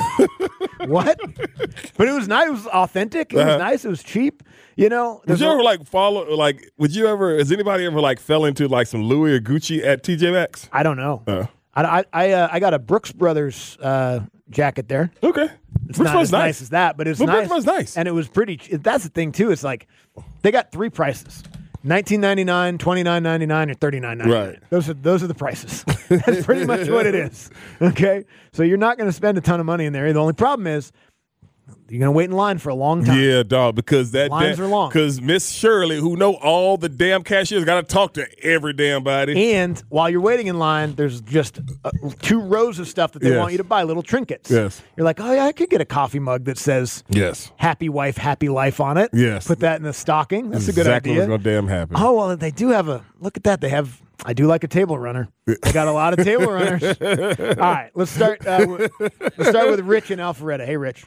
What? But it was nice. It was authentic. It was Uh-huh. nice. It was cheap. You know. Would There's you a- ever like follow? Like, would you ever? Has anybody ever like fell into like some Louis or Gucci at T J Maxx? I don't know. Uh, I I I, uh, I got a Brooks Brothers uh, jacket there. Okay, It's Brooks not Brothers as nice. nice as that, but it's But nice. Brooks Brothers nice. And it was pretty. ch- That's the thing too. It's like they got three prices: nineteen ninety nine, twenty nine ninety nine, or thirty nine ninety nine. Right. Those are those are the prices. That's pretty much what it is. Okay, so you're not going to spend a ton of money in there. The only problem is you're going to wait in line for a long time. Yeah, dog. Because that Lines are long. Because Miss Shirley, who know all the damn cashiers, got to talk to every damn body. And while you're waiting in line, there's just uh, two rows of stuff that they Yes. want you to buy, little trinkets. Yes. You're like, oh, yeah, I could get a coffee mug that says Yes. happy wife, happy life on it. Yes. Put that in the stocking. That's a good exactly idea. what's gonna damn happen. Oh, well, they do have a, look at that. They have, I do like a table runner. They got a lot of table runners. All right, let's start, uh, with, let's start with Rich in Alpharetta. Hey, Rich.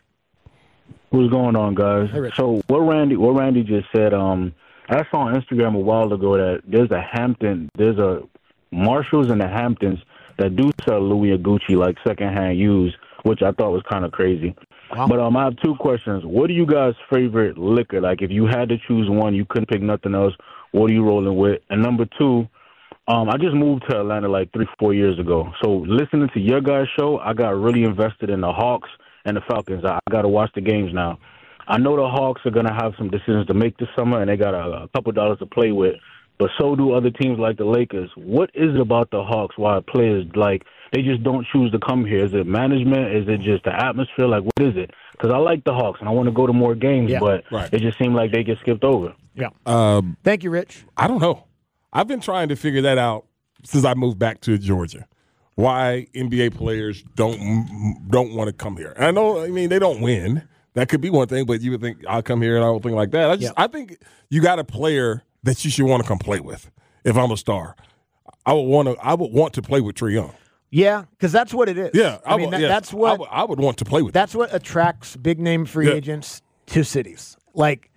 What's going on, guys? Hey, Rich. So what Randy, what Randy just said, um, I saw on Instagram a while ago that there's a Hampton, there's a Marshalls in the Hamptons that do sell Louis or Gucci like secondhand used, which I thought was kind of crazy. Wow. But um, I have two questions. What are you guys' favorite liquor? Like, if you had to choose one, you couldn't pick nothing else. What are you rolling with? And number two, um, I just moved to Atlanta like three, four years ago. So listening to your guys' show, I got really invested in the Hawks and the Falcons. I, I got to watch the games now. I know the Hawks are going to have some decisions to make this summer, and they got a, a couple dollars to play with. But so do other teams like the Lakers. What is it about the Hawks why players, like, they just don't choose to come here? Is it management? Is it just the atmosphere? Like, what is it? Because I like the Hawks, and I want to go to more games, Yeah, but right. it just seemed like they get skipped over. Yeah. Um, Thank you, Rich. I don't know. I've been trying to figure that out since I moved back to Georgia. Why N B A players don't don't want to come here? I know. I mean, they don't win. That could be one thing, but you would think I'll come here and I don't think like that. I just, Yeah. I think you got a player that you should want to come play with. If I'm a star, I would want to. I would want to play with Trae Young. Yeah, because that's what it is. Yeah, I, I mean, would- that, yes, that's what I would, I would want to play with. That's what attracts big name free Yeah. agents to cities. Like,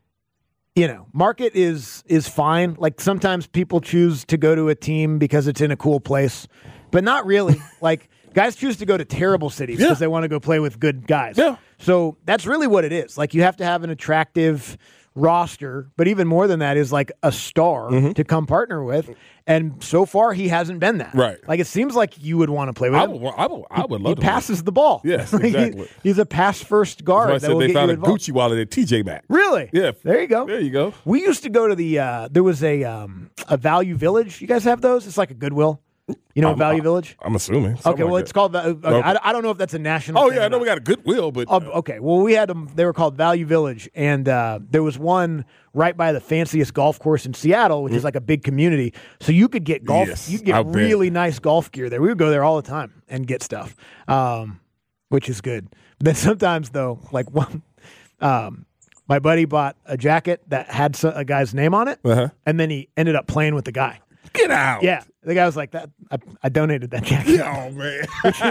you know, market is is fine. Like sometimes people choose to go to a team because it's in a cool place, but not really. Like guys choose to go to terrible cities because Yeah. they want to go play with good guys. Yeah. So that's really what it is. Like you have to have an attractive roster, but even more than that is like a star Mm-hmm. to come partner with. And so far, he hasn't been that. Right. Like it seems like you would want to play with I him. would. wa- I would. I would love He to. passes the ball. Yes, Like, he- exactly. he's a pass first guard. That's that why I will said they get found you a involved. Gucci wallet at T J Maxx. Really? Yeah. There you go. There you go. We used to go to the. Uh, there was a um, a Value Village. You guys have those? It's like a Goodwill. You know, I'm- Value Village. I'm assuming. Okay, something well, like it's that. called. Uh, okay, Okay. I, I don't know if that's a national. Oh thing yeah, I or know not. we got a Goodwill, but Oh, okay, well, we had them. They were called Value Village, and uh, there was one right by the fanciest golf course in Seattle, which is like a big community. So you could get golf. Yes, you could I get bet. really nice golf gear there. We would go there all the time and get stuff, um, which is good. But then sometimes though, like one, um, my buddy bought a jacket that had so- a guy's name on it, Uh-huh. and then he ended up playing with the guy. Get out. Yeah, the guy was like that. I, I donated that jacket. Oh man. Which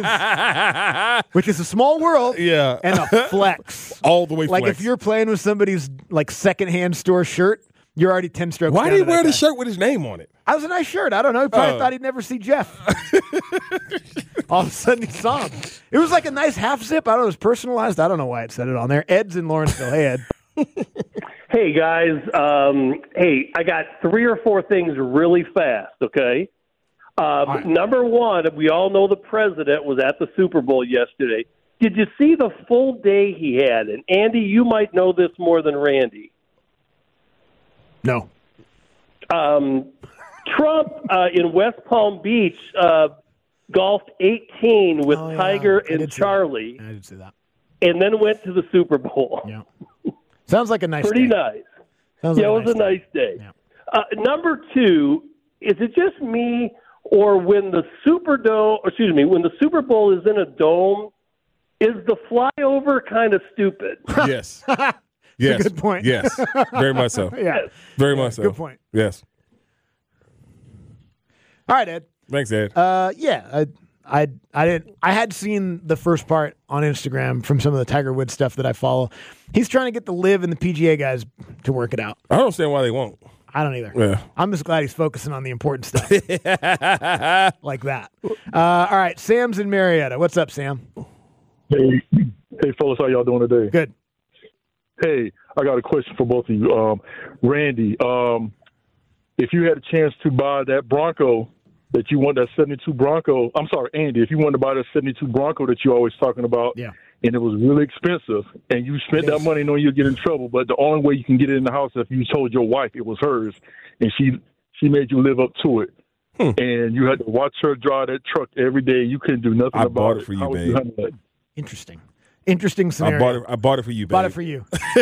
is, which is a small world. Yeah. And a flex. All the way. Like flex. if you're playing with somebody's like secondhand store shirt, you're already ten strokes. Why down did he to that wear the guy. shirt with his name on it? I was a nice shirt. I don't know. He probably Oh. thought he'd never see Jeff. All of a sudden he saw him. It was like a nice half zip. I don't know. It was personalized. I don't know why it said it on there. Ed's in Lawrenceville. Hey, Ed. Hey, guys. Um, hey, I got three or four things really fast, okay? Um, right. Number one, we all know the president was at the Super Bowl yesterday. Did you see the full day he had? And, Andy, you might know this more than Randy. No. Um, Trump uh, in West Palm Beach uh, golfed eighteen with Oh, yeah. Tiger I and did see Charlie, that. I did see that. and then went to the Super Bowl. Yeah. Sounds like a nice Pretty day. nice. Sounds Yeah, like it was a day. nice day. Yeah. Uh, number two, is it just me, or when the Superdome, excuse me, when the Super Bowl is in a dome, is the flyover kind of stupid? Yes. Yes. Good point. Yes. Very much so. Yeah. Very much so. Good point. Yes. All right, Ed. Thanks, Ed. Uh, yeah, I, I, I didn't. I had seen the first part on Instagram from some of the Tiger Woods stuff that I follow. He's trying to get the Liv and the P G A guys to work it out. I don't understand why they won't. I don't either. Yeah. I'm just glad he's focusing on the important stuff, like that. Uh, all right, Sam's in Marietta. What's up, Sam? Hey, hey, fellas, how y'all doing today? Good. Hey, I got a question for both of you. Um, Randy, um, if you had a chance to buy that Bronco that you want, that seventy-two Bronco, I'm sorry, Andy, if you wanted to buy that seventy-two Bronco that you're always talking about, yeah, and it was really expensive, and you spent that money knowing you'd get in trouble, but the only way you can get it in the house is if you told your wife it was hers, and she she made you live up to it. Hmm. And you had to watch her drive that truck every day. You couldn't do nothing I about bought it. it for you, How would babe. handle that? Interesting. Interesting scenario. I bought it. I bought it for you, babe. Bought it for you.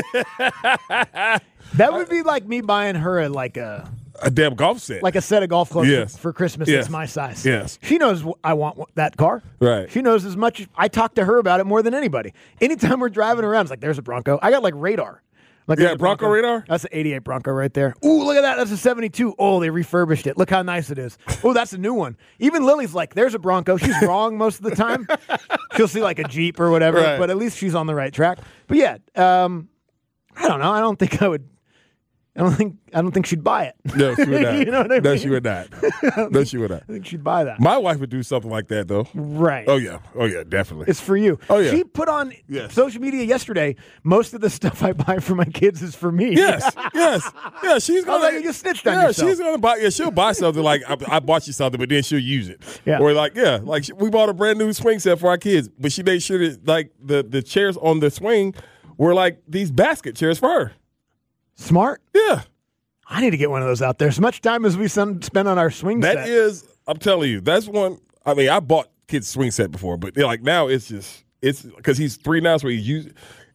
That would be like me buying her a, like a a damn golf set, like a set of golf clubs Yes. for, for Christmas. Yes. That's my size. Yes. She knows wh- I want wh- that car. Right. She knows as much. I talk to her about it more than anybody. Anytime we're driving around, it's like, there's a Bronco. I got like radar. Like, Yeah, there's a Bronco radar? That's an eighty-eight Bronco right there. Ooh, look at that. That's a seventy-two. Oh, they refurbished it. Look how nice it is. Oh, that's a new one. Even Lily's like, there's a Bronco. She's wrong most of the time. She'll see like a Jeep or whatever, Right. but at least she's on the right track. But yeah, um, I don't know. I don't think I would. I don't think. I don't think she'd buy it. No, she would not. You know what I No, mean? she would not. No, she would not. I think she'd buy that. My wife would do something like that, though. Right. Oh yeah. Oh yeah. Definitely. It's for you. Oh, yeah. She put on Yes. social media yesterday. Most of the stuff I buy for my kids is for me. Yes. Yes. Yeah. She's I was gonna. like, you snitched on yeah, yourself. she's gonna buy. Yeah, she'll buy something like I, I bought you something, but then she'll use it. Yeah. Or like yeah, like she, we bought a brand new swing set for our kids, but she made sure that like the the chairs on the swing were like these basket chairs for her. Smart. Yeah. I need to get one of those out there. As much time as we some- spend on our swing That set. is, I'm telling you, that's one. I mean, I bought kids swing set before, but like now it's just it's because he's three now, so he use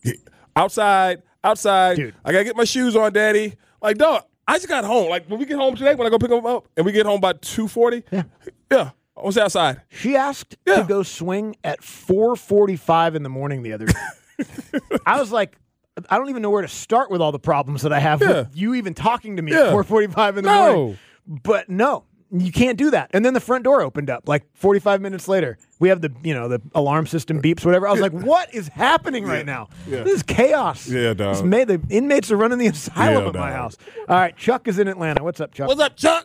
outside, outside. Dude. I gotta get my shoes on, Daddy. Like, dog, I just got home. Like when we get home today, when I go pick him up, and we get home by two forty. Yeah, yeah, I was outside. She asked to go swing at four forty-five in the morning the other day. I was like, I don't even know where to start with all the problems that I have Yeah. with you even talking to me Yeah. at four forty-five in the No. morning. But no, you can't do that. And then the front door opened up like forty-five minutes later. We have the, you know, the alarm system beeps, whatever. I was like, what is happening right now? Yeah. This is chaos. Yeah, dog. This ma- the inmates are running the asylum Yeah, at my dog. house. All right, Chuck is in Atlanta. What's up, Chuck? What's up, Chuck?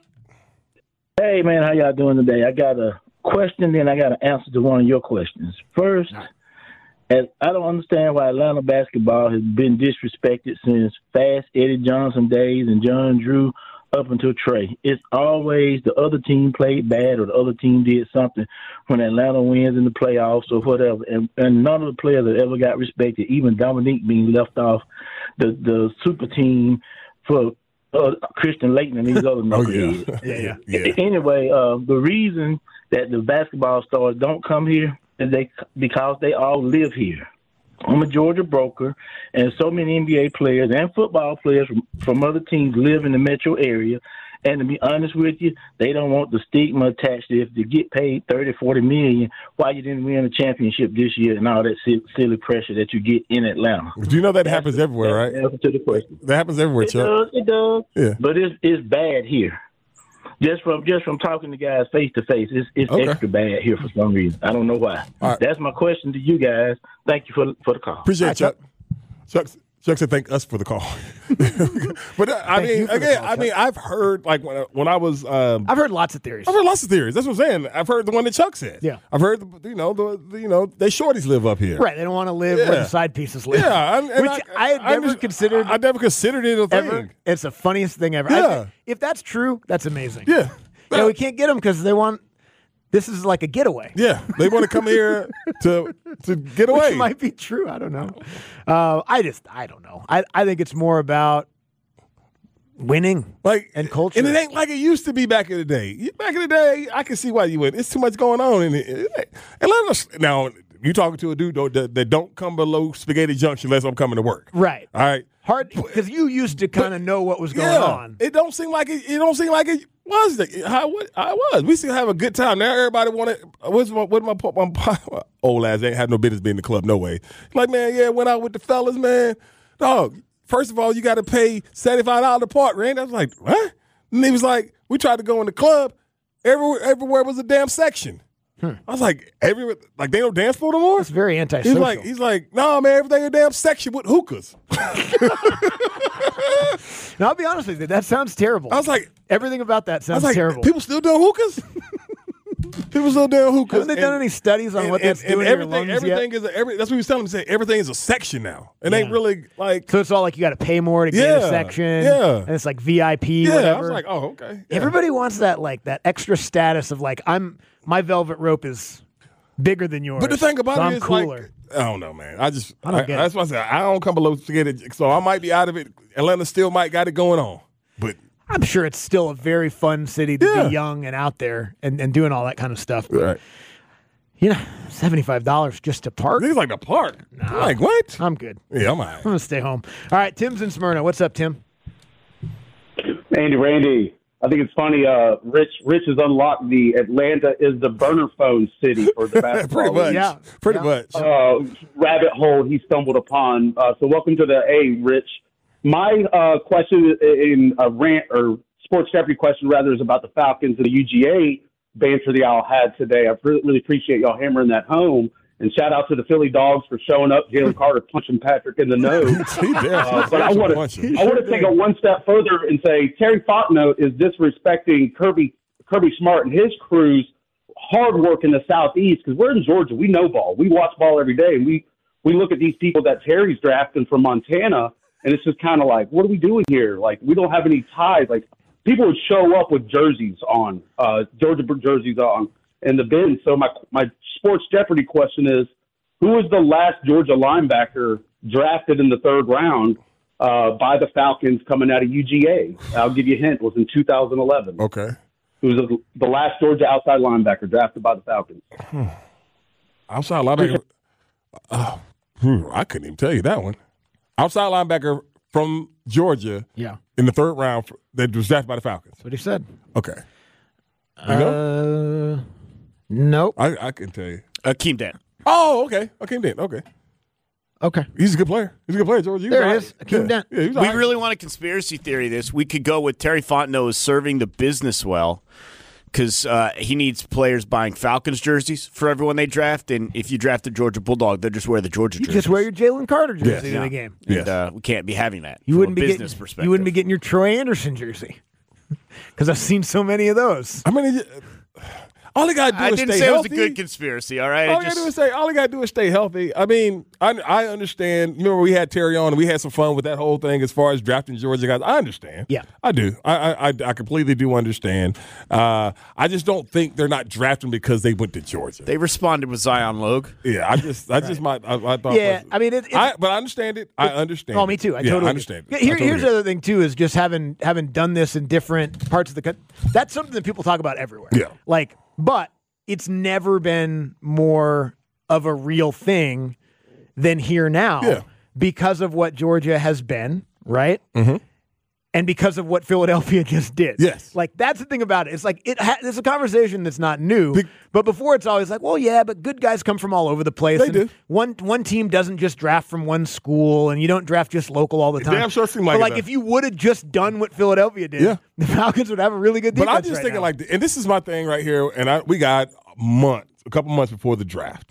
Hey, man, how y'all doing today? I got a question, then I got an answer to one of your questions. First, as I don't understand why Atlanta basketball has been disrespected since Fast Eddie Johnson days and John Drew up until Trey. It's always the other team played bad or the other team did something when Atlanta wins in the playoffs or whatever. And, and none of the players that ever got respected, even Dominique being left off the, the super team for uh, Christian Layton and these other knuckleheads. yeah, yeah. A- Anyway, uh, the reason that the basketball stars don't come here is they because they all live here. I'm a Georgia broker, and so many N B A players and football players from, from other teams live in the metro area. And to be honest with you, they don't want the stigma attached to if they get paid thirty, forty million, why you didn't win a championship this year and all that silly, silly pressure that you get in Atlanta. Do you know that happens everywhere, right? Answer to the question. That happens everywhere, It Chuck. does, it does. Yeah. But it's it's bad here. Just from just from talking to guys face to face, it's it's Okay. extra bad here for some reason. I don't know why. All right. That's my question to you guys. Thank you for for the call. Appreciate All it, Chuck. Chuck. Chuck said, "Thank us for the call." But uh, I Thank you mean, for the again, call, I Chuck. mean, I've heard like when I, when I was, um, I've heard lots of theories. I've heard lots of theories. That's what I'm saying. I've heard the one that Chuck said. Yeah. I've heard the, you know the, the you know they shorties live up here. Right, they don't want to live where Yeah. the side pieces live. Yeah, and- and which I- I, had I never just- considered. I never considered it a thing. ever. It's the funniest thing ever. I Yeah. think if that's true, that's amazing. Yeah. Yeah, we can't get them because they want. This is like a getaway. Yeah, they want to come here to to get away. Which might be true. I don't know. Uh, I just, I don't know. I, I think it's more about winning, like and culture. And it ain't like it used to be back in the day. Back in the day, I can see why you went. It's too much going on in it. And let us now. You talking to a dude though, that, that don't come below Spaghetti Junction unless I'm coming to work. Right. All right. Hard because you used to kind of know what was going yeah, on. It don't seem like it. It don't seem like it Was the how what I was. We still have a good time. Now everybody wanted what's my what my, my, my old ass ain't had no business being in the club, no way. Like, man, yeah, went out with the fellas, man. Dog, first of all, you gotta pay seventy-five dollars a part, Randy. I was like, what? And he was like, we tried to go in the club, everywhere everywhere was a damn section. Hmm. I was like, everywhere, like they don't dance floor no more? It's very antisocial. He's like, he's like, nah, man, everything a damn section with hookahs. Now, I'll be honest with you, that sounds terrible. I was like, everything about that sounds I was like, terrible. People still doing hookahs? People still doing hookahs. Haven't they done and, any studies on and, what that's and, doing and to your everything, lungs everything yet? is a, every, that's what he was telling me. Say everything is a section now. It Yeah. ain't really like So it's all like you got to pay more to get Yeah, a section. yeah. And it's like V I P, yeah. whatever. I was like, oh, okay. Yeah. Everybody wants that like that extra status of like I'm my velvet rope is bigger than yours. But the thing about so it I'm is, cooler. like, I don't know, man. I just, I don't I, get it. that's why I said I don't come below to get it. So I might be out of it. Atlanta still might got it going on, but I'm sure it's still a very fun city to Yeah. be young and out there and, and doing all that kind of stuff. But, right. you know, seventy-five dollars just to park. Niggas like the park. I'm like, what? I'm good. Yeah, I'm all right. I'm gonna stay home. All right, Tim's in Smyrna. What's up, Tim? Andy, Randy, I think it's funny. Uh, Rich, Rich has unlocked the Atlanta is the burner phone city for the basketball. Pretty much. league. Yeah. Pretty Yeah. much. Uh, rabbit hole he stumbled upon. Uh, so welcome to the A, Rich. My uh, question in a rant or sports Jeopardy question rather is about the Falcons and the U G A banter the Owl had today. I really, really appreciate y'all hammering that home. And shout out to the Philly Dogs for showing up. Jalen Carter punching Patrick in the nose. He did. Uh, but I want Punch to him. I want to take it one step further and say Terry Fontenot is disrespecting Kirby Kirby Smart and his crew's hard work in the Southeast because we're in Georgia. We know ball. We watch ball every day, and we we look at these people that Terry's drafting from Montana, and it's just kind of like, what are we doing here? Like, we don't have any ties. Like, people would show up with jerseys on, uh, Georgia jerseys on, in the bin. So my my sports Jeopardy question is, who was the last Georgia linebacker drafted in the third round uh, by the Falcons coming out of U G A? I'll give you a hint. It was in two thousand eleven. Okay. Who was the, the last Georgia outside linebacker drafted by the Falcons? Outside linebacker. Oh, hmm, I couldn't even tell you that one. Outside linebacker from Georgia. Yeah. In the third round that was drafted by the Falcons. That's what he said. Okay. You know? Uh, nope. I, I can tell you. Akeem Dent. Oh, okay. Akeem Dent. Okay. Okay. He's a good player. He's a good player, George. He was There all it right. is. Akeem yeah. Dent. Yeah, he was We all right. really want a conspiracy theory this. We could go with Terry Fontenot is serving the business well because uh, he needs players buying Falcons jerseys for everyone they draft. And if you draft a Georgia Bulldog, they'll just wear the Georgia You jerseys. just wear your Jalen Carter jersey Yes. to Yeah. the game. And Yes. uh, we can't be having that You from wouldn't a be business getting, perspective. You wouldn't be getting your Troy Anderson jersey because I've seen so many of those. I mean, it- all he got to do I is didn't stay say healthy. it was a good conspiracy, all right? All I you got to just- do is say, all he got to do is stay healthy. I mean, I, I understand. You remember we had Terry on and we had some fun with that whole thing as far as drafting Georgia guys. I understand. Yeah. I do. I I, I, I completely do understand. Uh, I just don't think they're not drafting because they went to Georgia. They responded with Zion Logue. Yeah, I just, I just might, I, I thought. Yeah, I mean, it, it's, I, but I understand it. I understand. Oh, me too. I yeah, totally I understand. Yeah, it. Here, I totally here's get the it. other thing too: is just having having done this in different parts of the country. That's something that people talk about everywhere. Yeah. Like, but it's never been more of a real thing than here now. Yeah. Because of what Georgia has been, right? Mhm. And because of what Philadelphia just did. Yes. Like, that's the thing about it. It's like, it ha- it's a conversation that's not new. Be- but before, it's always like, well, yeah, but good guys come from all over the place. They and do. One, one team doesn't just draft from one school, and you don't draft just local all the It time. damn sure seemed like but it, like, though. if you would have just done what Philadelphia did, Yeah. the Falcons would have a really good defense. But I'm just right thinking now. like, and this is my thing right here, and I we got a month, a couple months before the draft.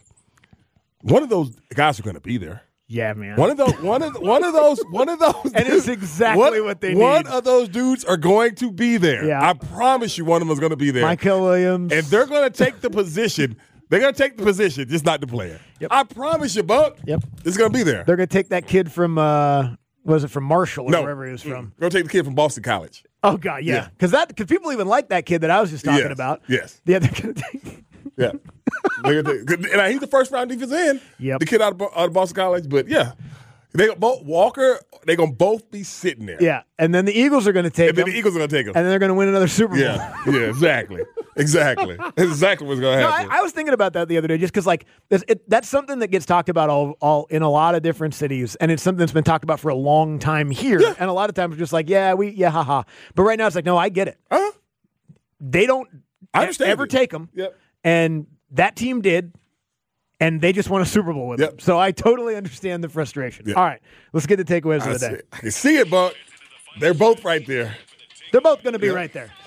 One of those guys are going to be there. yeah, man. One of those, one of one of those, one of those, And it's exactly one- what they One need. of those dudes are going to be there. Yeah. I promise you, one of them is going to be there. Michael Williams. And they're going to take the position. They're going to take the position, just not the player. Yep. I promise you, Buck. Yep. It's going to be there. They're going to take that kid from, uh, was it from Marshall or no, wherever he was from? Go take the kid from Boston College. Oh, God, yeah. Yeah. Because that because people even like that kid that I was just talking Yes. about. Yes. Yeah, they're going to take. Yeah. They're gonna take- and he's the first round defense end. Yep. The kid out of, Bo- out of Boston College. But yeah, they both Walker. They're gonna both be sitting there. Yeah, and then the Eagles are going to take And then him, the Eagles are gonna take him. and then they're going to win another Super Bowl. Yeah, yeah, exactly, exactly, That's exactly what's gonna No, I, happen. I was thinking about that the other day, just because like there's- it, that's something that gets talked about all, all in a lot of different cities, and it's something that's been talked about for a long time here. Yeah. And a lot of times we're just like, yeah, we, yeah, haha. But right now it's like, no, I get it. Huh? they don't I understand ever it. take them. Yep. And that team did. And they just won a Super Bowl with Yep. them. So I totally understand the frustration. Yep. All right, let's get the takeaways I of the see day. it. I can see it, Buck. They're both right there. They're both going to be Yep. right there.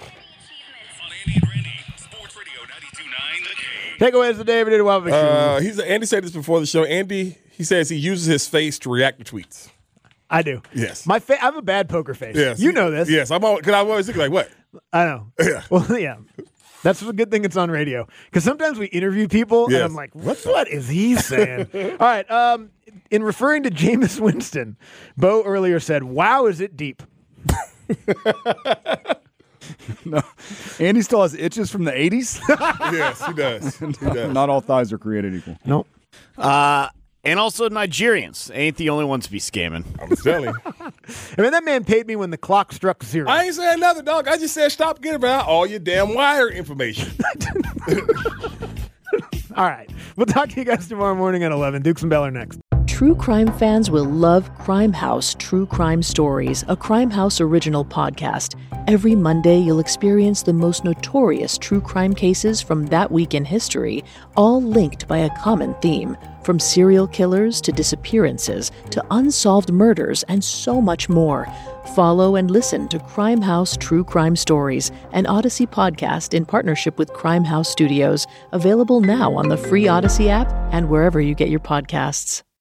Takeaways of the day, every day. Uh, he's Andy said this before the show. Andy, he says he uses his face to react to tweets. I do. Yes. My fa- I have a bad poker face. Yes. You know this. Yes. I'm always, cause I'm always thinking like, what? I know. Yeah. Well, yeah. That's a good thing it's on radio. Because sometimes we interview people, Yes. and I'm like, what, what is he saying? All right. Um, in referring to Jameis Winston, Bo earlier said, wow, is it deep? No, Andy still has itches from the eighties. Yes, he does. He does. Not all thighs are created equal. Nope. Uh, and also Nigerians ain't the only ones to be scamming. I'm telling you. I mean, that man paid me when the clock struck zero. I ain't saying nothing, dog. I just said stop getting about all your damn wire information. All right. We'll talk to you guys tomorrow morning at eleven. Dukes and Bell are next. True crime fans will love Crime House True Crime Stories, a Crime House original podcast. Every Monday, you'll experience the most notorious true crime cases from that week in history, all linked by a common theme. From serial killers to disappearances to unsolved murders and so much more. Follow and listen to Crime House True Crime Stories, an Odyssey podcast in partnership with Crime House Studios, available now on the free Odyssey app and wherever you get your podcasts.